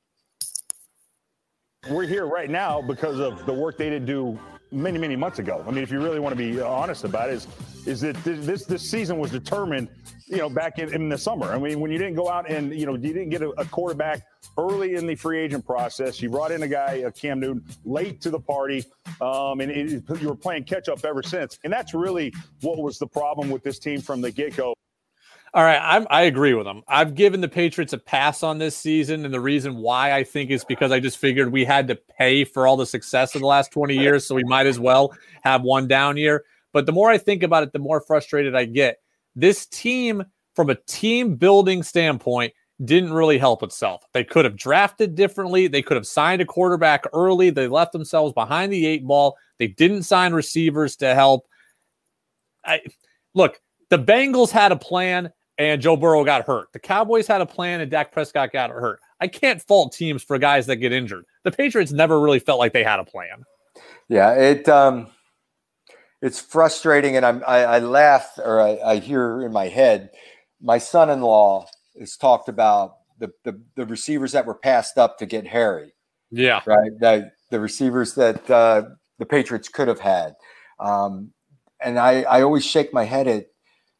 We're here right now because of the work they didn't do many, many months ago. I mean, if you really want to be honest about it, is, is that this this season was determined, you know, back in, in the summer. I mean, when you didn't go out and, you know, you didn't get a, a quarterback early in the free agent process. You brought in a guy, uh, Cam Newton, late to the party, um, and it, you were playing catch-up ever since. And that's really what was the problem with this team from the get-go. All right, I'm, I agree with him. I've given the Patriots a pass on this season, and the reason why I think is because I just figured we had to pay for all the success of the last twenty years, so we might as well have one down year. But the more I think about it, the more frustrated I get. This team, from a team-building standpoint, didn't really help itself. They could have drafted differently. They could have signed a quarterback early. They left themselves behind the eight ball. They didn't sign receivers to help. I, look, the Bengals had a plan, and Joe Burrow got hurt. The Cowboys had a plan, and Dak Prescott got hurt. I can't fault teams for guys that get injured. The Patriots never really felt like they had a plan. Yeah, it um, it's frustrating, and I'm, I, I laugh, or I, I hear in my head, my son-in-law has talked about the, the the receivers that were passed up to get Harry. Yeah. Right. The, the receivers that uh, the Patriots could have had. Um, and I, I always shake my head at,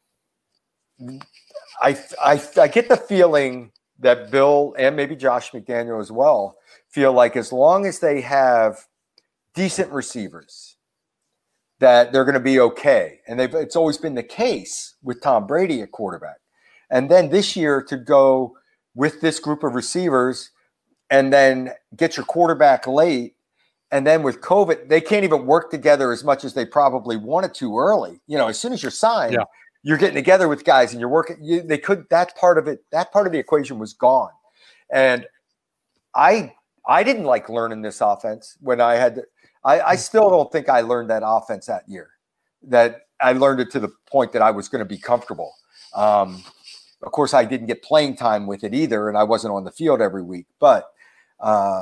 I, I, I get the feeling that Bill and maybe Josh McDaniel as well feel like as long as they have decent receivers, that they're going to be okay. And they've, it's always been the case with Tom Brady at quarterback. And then this year to go with this group of receivers and then get your quarterback late. And then with COVID, they can't even work together as much as they probably wanted to early. You know, as soon as you're signed, yeah. you're getting together with guys and you're working. You, they could, that part of it, that part of the equation was gone. And I, I didn't like learning this offense when I had to, I, I still don't think I learned that offense that year, that I learned it to the point that I was going to be comfortable. Um, Of course, I didn't get playing time with it either, and I wasn't on the field every week. But uh,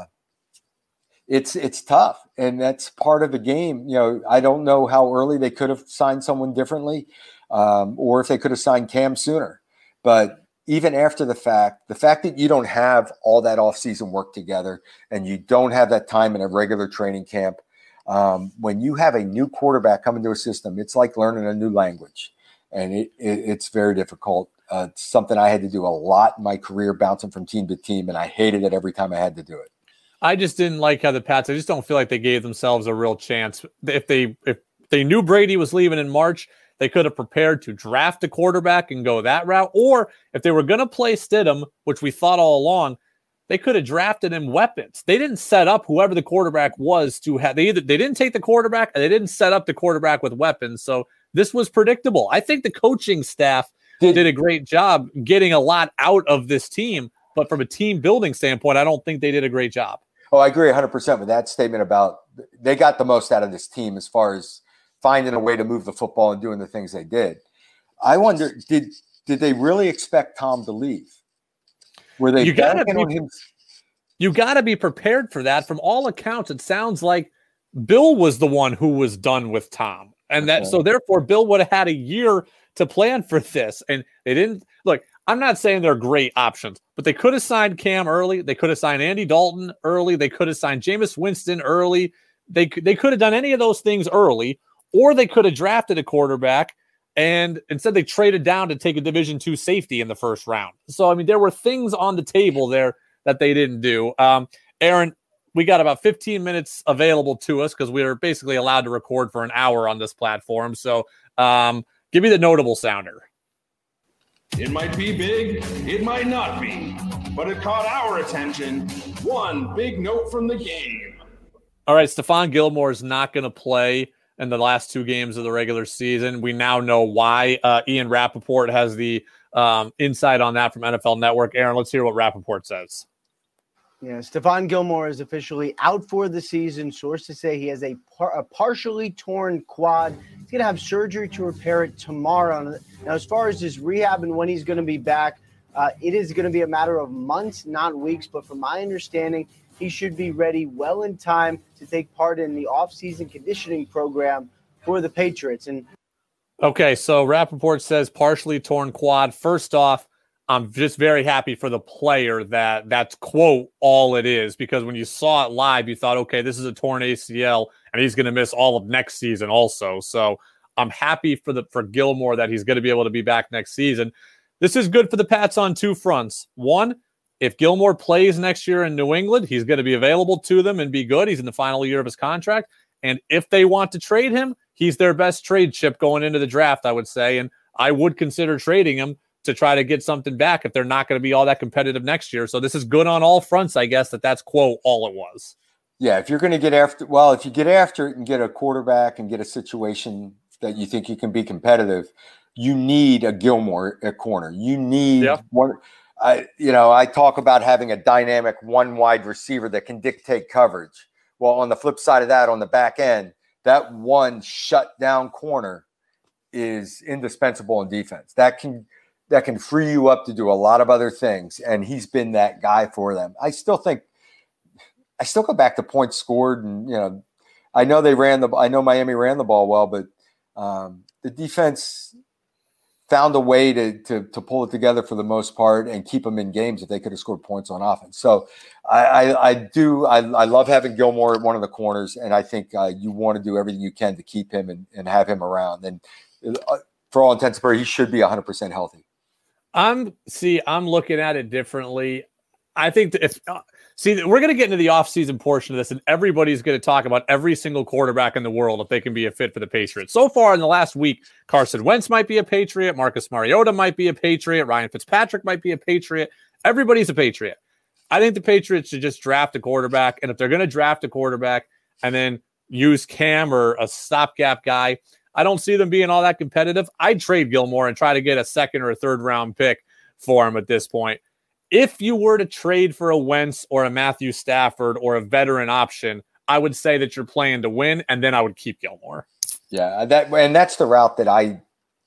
it's it's tough, and that's part of the game. You know, I don't know how early they could have signed someone differently, um, or if they could have signed Cam sooner. But even after the fact, the fact that you don't have all that offseason work together, and you don't have that time in a regular training camp, um, when you have a new quarterback come into a system, it's like learning a new language, and it, it, it's very difficult. Uh, it's something I had to do a lot in my career, bouncing from team to team, and I hated it every time I had to do it. I just didn't like how the Pats, I just don't feel like they gave themselves a real chance. If they if they knew Brady was leaving in March, they could have prepared to draft a quarterback and go that route. Or if they were going to play Stidham, which we thought all along, they could have drafted him weapons. They didn't set up whoever the quarterback was to have. They either they didn't take the quarterback, or they didn't set up the quarterback with weapons. So this was predictable. I think the coaching staff Did, did a great job getting a lot out of this team, but from a team building standpoint, I don't think they did a great job. Oh, I agree one hundred percent with that statement about they got the most out of this team as far as finding a way to move the football and doing the things they did. I wonder, did did they really expect Tom to leave? Were they you gotta be, on him? You got to be prepared for that. From all accounts, it sounds like Bill was the one who was done with Tom, and that okay. so therefore Bill would have had a year to plan for this, and they didn't. Look, I'm not saying they're great options, but they could have signed Cam early. They could have signed Andy Dalton early. They could have signed Jameis Winston early. They they could have done any of those things early, or they could have drafted a quarterback, and instead they traded down to take a Division two safety in the first round. So, I mean, there were things on the table there that they didn't do. Um, Aaron, we got about fifteen minutes available to us because we are basically allowed to record for an hour on this platform. So um, give me the notable sounder. It might be big, it might not be, but it caught our attention. One big note from the game. All right, Stephon Gilmore is not going to play in the last two games of the regular season. We now know why. Uh, Ian Rappaport has the um, insight on that from N F L Network. Aaron, let's hear what Rappaport says. Yeah, Stephon Gilmore is officially out for the season. Sources say he has a, par- a partially torn quad. He's going to have surgery to repair it tomorrow. Now, as far as his rehab and when he's going to be back, uh, it is going to be a matter of months, not weeks. But from my understanding, he should be ready well in time to take part in the offseason conditioning program for the Patriots. And okay, so Rappaport says partially torn quad. First off, I'm just very happy for the player that that's, quote, all it is, because when you saw it live, you thought, okay, this is a torn A C L, and he's going to miss all of next season also. So I'm happy for the for Gilmore that he's going to be able to be back next season. This is good for the Pats on two fronts. One, if Gilmore plays next year in New England, he's going to be available to them and be good. He's in the final year of his contract. And if they want to trade him, he's their best trade chip going into the draft, I would say. And I would consider trading him to try to get something back if they're not going to be all that competitive next year. So this is good on all fronts, I guess, that that's, quote, all it was. Yeah, if you're going to get after, well, if you get after it and get a quarterback and get a situation that you think you can be competitive, you need a Gilmore at corner. You need yeah. one. I, you know, I talk about having a dynamic one wide receiver that can dictate coverage. Well, on the flip side of that, on the back end, that one shut down corner is indispensable in defense. That can, that can free you up to do a lot of other things. And he's been that guy for them. I still think, I still go back to points scored. And, you know, I know they ran the, I know Miami ran the ball well, but um, the defense found a way to, to, to pull it together for the most part and keep them in games if they could have scored points on offense. So I, I, I do, I, I love having Gilmore at one of the corners. And I think uh, you want to do everything you can to keep him and, and have him around. And uh, for all intents and purposes, he should be one hundred percent healthy. I'm see, I'm looking at it differently. I think that if uh, see, we're going to get into the offseason portion of this, and everybody's going to talk about every single quarterback in the world if they can be a fit for the Patriots. So far in the last week, Carson Wentz might be a Patriot, Marcus Mariota might be a Patriot, Ryan Fitzpatrick might be a Patriot. Everybody's a Patriot. I think the Patriots should just draft a quarterback, and if they're going to draft a quarterback and then use Cam or a stopgap guy, I don't see them being all that competitive. I'd trade Gilmore and try to get a second or a third round pick for him at this point. If you were to trade for a Wentz or a Matthew Stafford or a veteran option, I would say that you're playing to win, and then I would keep Gilmore. Yeah, that and that's the route that I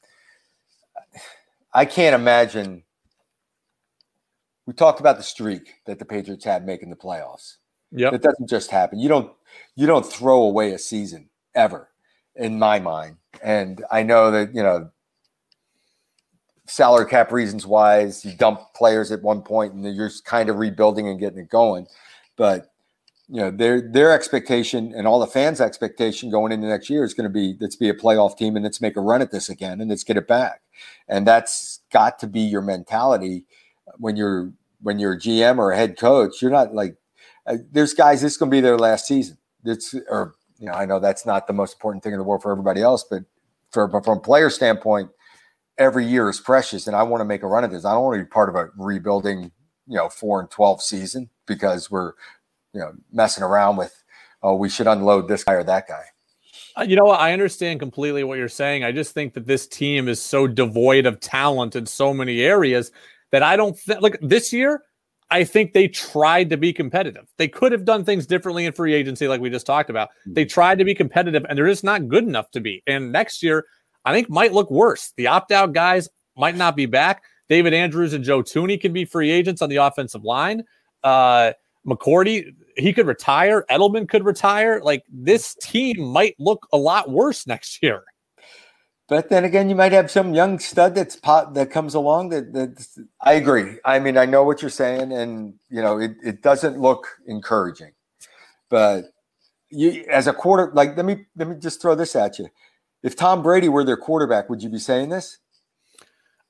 I can't imagine. We talked about the streak that the Patriots had making the playoffs. Yeah, it doesn't just happen. You don't you don't throw away a season ever, in my mind. And I know that, you know, salary cap reasons wise, you dump players at one point and you're kind of rebuilding and getting it going. But, you know, their their expectation and all the fans' expectation going into next year is going to be, let's be a playoff team and let's make a run at this again and let's get it back. And that's got to be your mentality when you're when you're a G M or a head coach. You're not like, uh, there's guys, this is going to be their last season. It's or You know, I know that's not the most important thing in the world for everybody else, but for, but from a player standpoint, every year is precious, and I want to make a run at this. I don't want to be part of a rebuilding, you know, four and twelve season because we're, you know, messing around with, oh, we should unload this guy or that guy. Uh, you know what? I understand completely what you're saying. I just think that this team is so devoid of talent in so many areas that I don't think, like this year, I think they tried to be competitive. They could have done things differently in free agency, like we just talked about. They tried to be competitive, and they're just not good enough to be. And next year, I think might look worse. The opt-out guys might not be back. David Andrews and Joe Thuney can be free agents on the offensive line. Uh, McCourty, he could retire. Edelman could retire. Like, this team might look a lot worse next year. But then again, you might have some young stud that's pot that comes along. That, that I agree. I mean, I know what you're saying, and you know, it, it doesn't look encouraging. But you, as a quarter, like let me let me just throw this at you: if Tom Brady were their quarterback, would you be saying this?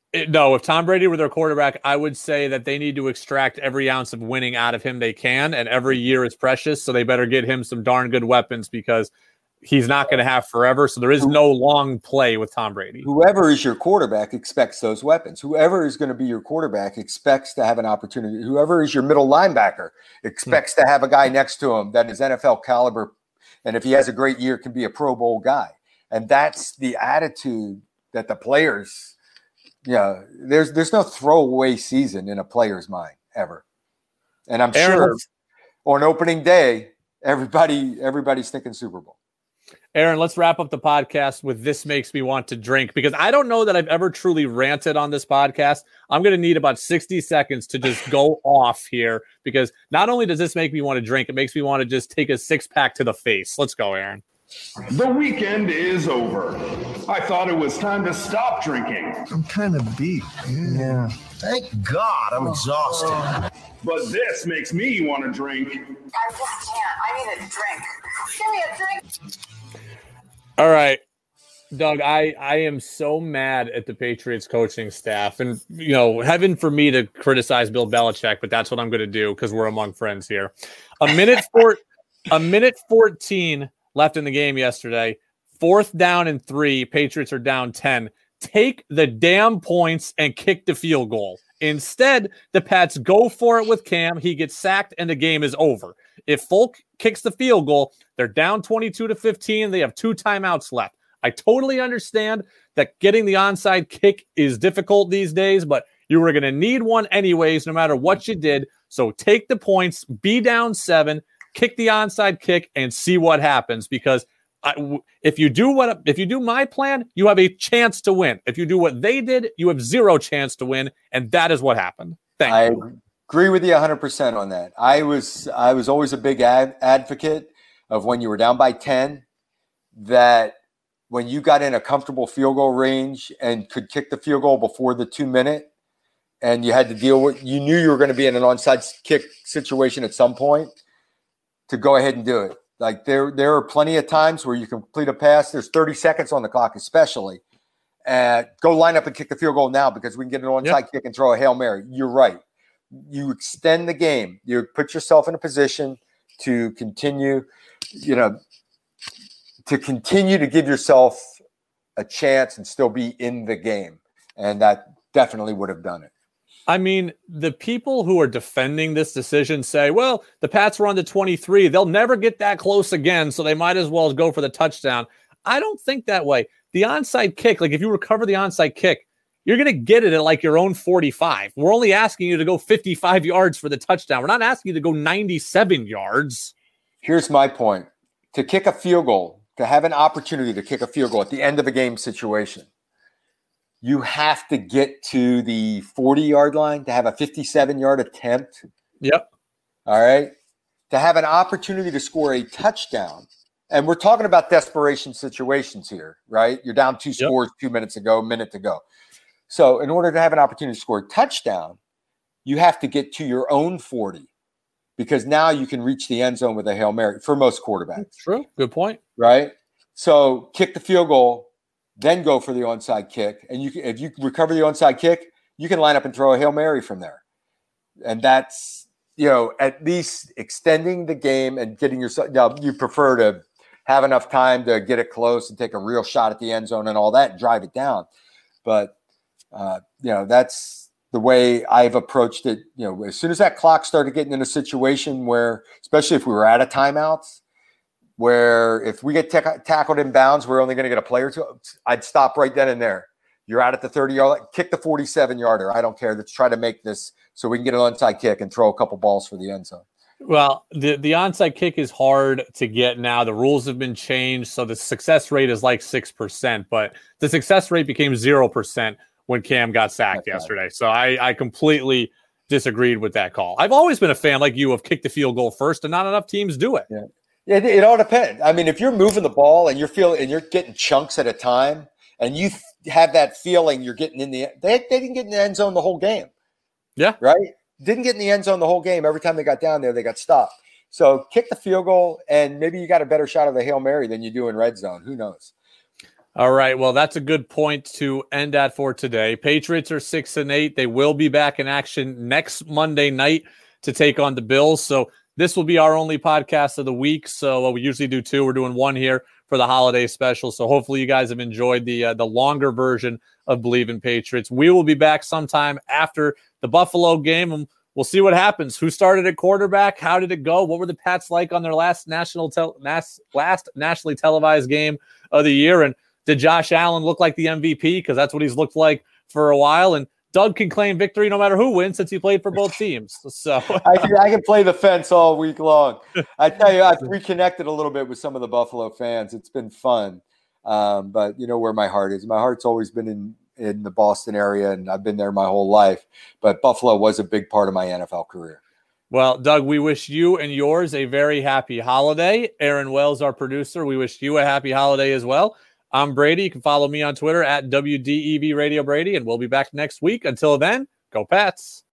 It, no, if Tom Brady were their quarterback, I would say that they need to extract every ounce of winning out of him they can, and every year is precious, so they better get him some darn good weapons because he's not going to have forever, so there is no long play with Tom Brady. Whoever is your quarterback expects those weapons. Whoever is going to be your quarterback expects to have an opportunity. Whoever is your middle linebacker expects hmm. to have a guy next to him that is N F L caliber, and if he has a great year, can be a Pro Bowl guy. And that's the attitude that the players – yeah, there's there's no throwaway season in a player's mind ever, and I'm Aaron, sure on opening day, everybody everybody's thinking Super Bowl. Aaron, let's wrap up the podcast with "This Makes Me Want to Drink" because I don't know that I've ever truly ranted on this podcast. I'm going to need about sixty seconds to just go off here because not only does this make me want to drink, it makes me want to just take a six pack to the face. Let's go, Aaron. The weekend is over. I thought it was time to stop drinking. I'm kind of beat. Yeah. yeah. Thank God I'm exhausted. But this makes me want to drink. I just can't. I need a drink. Give me a drink. All right. Doug, I, I am so mad at the Patriots coaching staff. And, you know, heaven for me to criticize Bill Belichick, but that's what I'm going to do because we're among friends here. A minute four, a minute fourteen left in the game yesterday. Fourth down and three. Patriots are down ten. Take the damn points and kick the field goal. Instead, the Pats go for it with Cam. He gets sacked and the game is over. If Folk kicks the field goal, they're down twenty-two to fifteen. They have two timeouts left. I totally understand that getting the onside kick is difficult these days, but you were going to need one anyways, no matter what you did. So take the points, be down seven, kick the onside kick, and see what happens. Because I, if you do what if you do my plan, you have a chance to win. If you do what they did, you have zero chance to win, and that is what happened. Thank I you. agree with you one hundred percent on that. I was I was always a big ad, advocate of when you were down by ten, that when you got in a comfortable field goal range and could kick the field goal before the two minute, and you had to deal with, you knew you were going to be in an onside kick situation at some point, to go ahead and do it. Like there, there are plenty of times where you complete a pass. There's thirty seconds on the clock, especially. Uh, go line up and kick the field goal now because we can get an onside yep. kick and throw a Hail Mary. You're right. You extend the game. You put yourself in a position to continue, you know, to continue to give yourself a chance and still be in the game. And that definitely would have done it. I mean, the people who are defending this decision say, well, the Pats were on the twenty-three. They'll never get that close again, so they might as well go for the touchdown. I don't think that way. The onside kick, like if you recover the onside kick, you're going to get it at like your own forty-five. We're only asking you to go fifty-five yards for the touchdown. We're not asking you to go ninety-seven yards. Here's my point. To kick a field goal, to have an opportunity to kick a field goal at the end of a game situation, you have to get to the forty-yard line to have a fifty-seven-yard attempt. Yep. All right. To have an opportunity to score a touchdown. And we're talking about desperation situations here, right? You're down two scores yep. two minutes ago, a minute to go. So in order to have an opportunity to score a touchdown, you have to get to your own forty because now you can reach the end zone with a Hail Mary for most quarterbacks. True. Good point. Right? So kick the field goal, then go for the onside kick. And you can, if you recover the onside kick, you can line up and throw a Hail Mary from there. And that's, you know, at least extending the game and getting yourself, now you prefer to have enough time to get it close and take a real shot at the end zone and all that and drive it down. But, uh, you know, that's the way I've approached it. You know, as soon as that clock started getting in a situation where, especially if we were out of timeouts, where if we get t- tackled in bounds, we're only going to get a play or two, I'd stop right then and there. You're out at the thirty-yard line, kick the forty-seven-yarder. I don't care. Let's try to make this so we can get an onside kick and throw a couple balls for the end zone. Well, the, the onside kick is hard to get now. The rules have been changed, so the success rate is like six percent, but the success rate became zero percent when Cam got sacked That's yesterday. Right. So I, I completely disagreed with that call. I've always been a fan like you of kick the field goal first, and not enough teams do it. Yeah. It, it all depends. I mean, if you're moving the ball and you're feeling and you're getting chunks at a time, and you th- have that feeling you're getting in the they they didn't get in the end zone the whole game. Yeah, right. Didn't get in the end zone the whole game. Every time they got down there, they got stopped. So kick the field goal, and maybe you got a better shot of a Hail Mary than you do in red zone. Who knows? All right. Well, that's a good point to end at for today. Patriots are six and eight. They will be back in action next Monday night to take on the Bills. So this will be our only podcast of the week. So uh, we usually do two. We're doing one here for the holiday special. So hopefully you guys have enjoyed the uh, the longer version of Believe in Patriots. We will be back sometime after the Buffalo game, and we'll see what happens. Who started at quarterback? How did it go? What were the Pats like on their last national tel- nas- last nationally televised game of the year? And did Josh Allen look like the M V P? Because that's what he's looked like for a while. And Doug can claim victory no matter who wins since he played for both teams. So I, can, I can play the fence all week long. I tell you, I've reconnected a little bit with some of the Buffalo fans. It's been fun. Um, but you know where my heart is. My heart's always been in, in the Boston area, and I've been there my whole life. But Buffalo was a big part of my N F L career. Well, Doug, we wish you and yours a very happy holiday. Aaron Wells, our producer, we wish you a happy holiday as well. I'm Brady. You can follow me on Twitter at W D E V Radio Brady, and we'll be back next week. Until then, go Pats.